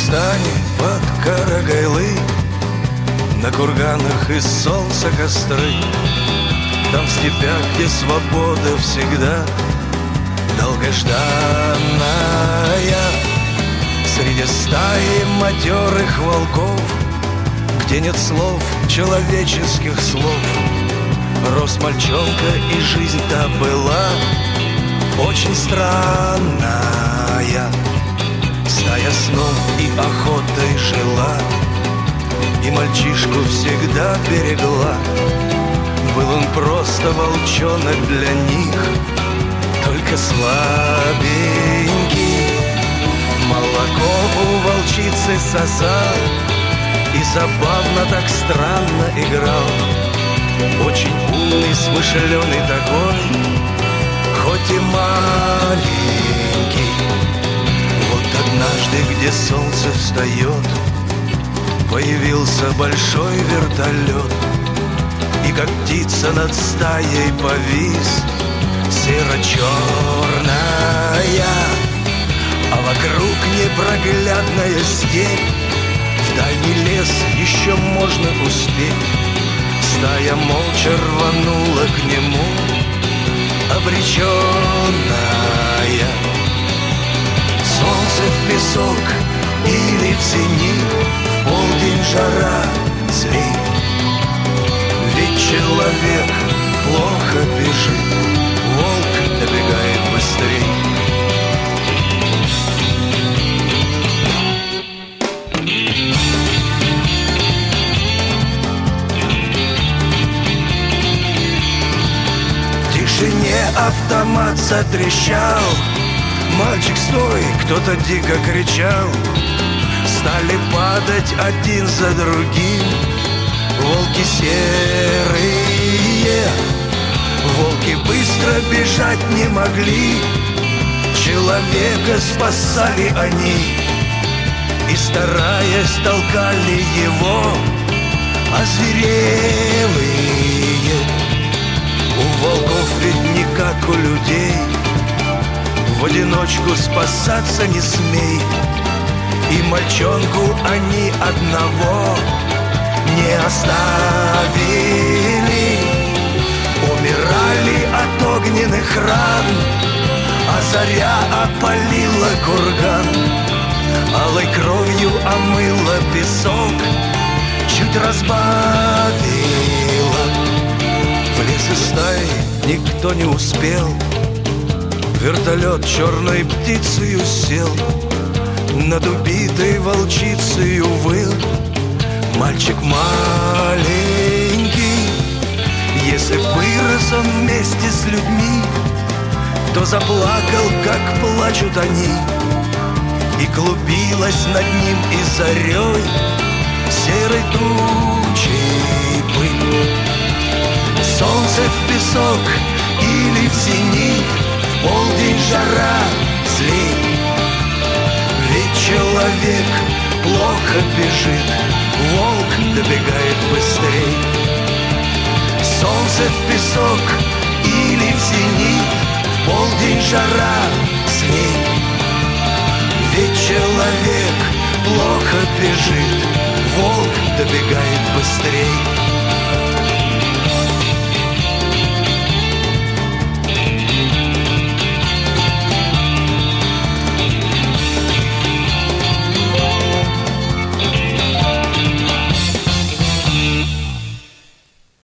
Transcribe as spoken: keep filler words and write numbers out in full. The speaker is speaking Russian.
стане под Карагайлы, на курганах из солнца костры. Там в степях, где свобода всегда долгожданная, среди стаи матерых волков, где нет слов, человеческих слов, рос мальчонка, и жизнь-то была очень странная. Стая сном и охотой жила, и мальчишку всегда берегла. Был он просто волчонок для них, только слабенький. Молоко у волчицы сосал и забавно так странно играл. Очень умный, смышленый такой, хоть и маленький. Вот однажды, где солнце встает, появился большой вертолет, и как птица над стаей повис, серо-черная, а вокруг непроглядная степь. В дальний лес еще можно успеть. Стая молча рванула к нему, обреченная. Солнце в песок или в зенит, в полдень жара, злей. Ведь человек плохо бежит, волк добегает быстрей. В тишине автомат затрещал. Мальчик, стой! Кто-то дико кричал. Стали падать один за другим волки серые. Волки быстро бежать не могли, человека спасали они, и, стараясь, толкали его озверелые. У волков ведь не как у людей, в одиночку спасаться не смей. И мальчонку они одного не оставили. Умирали от огненных ран, а заря опалила курган. Алой кровью омыла песок, чуть разбавила. В лес из стаи никто не успел, вертолет черной птицею сел, над убитой волчицею выл мальчик маленький. Если вырос он вместе с людьми, то заплакал, как плачут они, и клубилась над ним и зарей серой тучей пыль. Солнце в песок или в зенит, в полдень жара, злей. Ведь человек плохо бежит, волк добегает быстрей. Солнце в песок или в зенит, в полдень жара, злей. Ведь человек плохо бежит, волк добегает быстрей.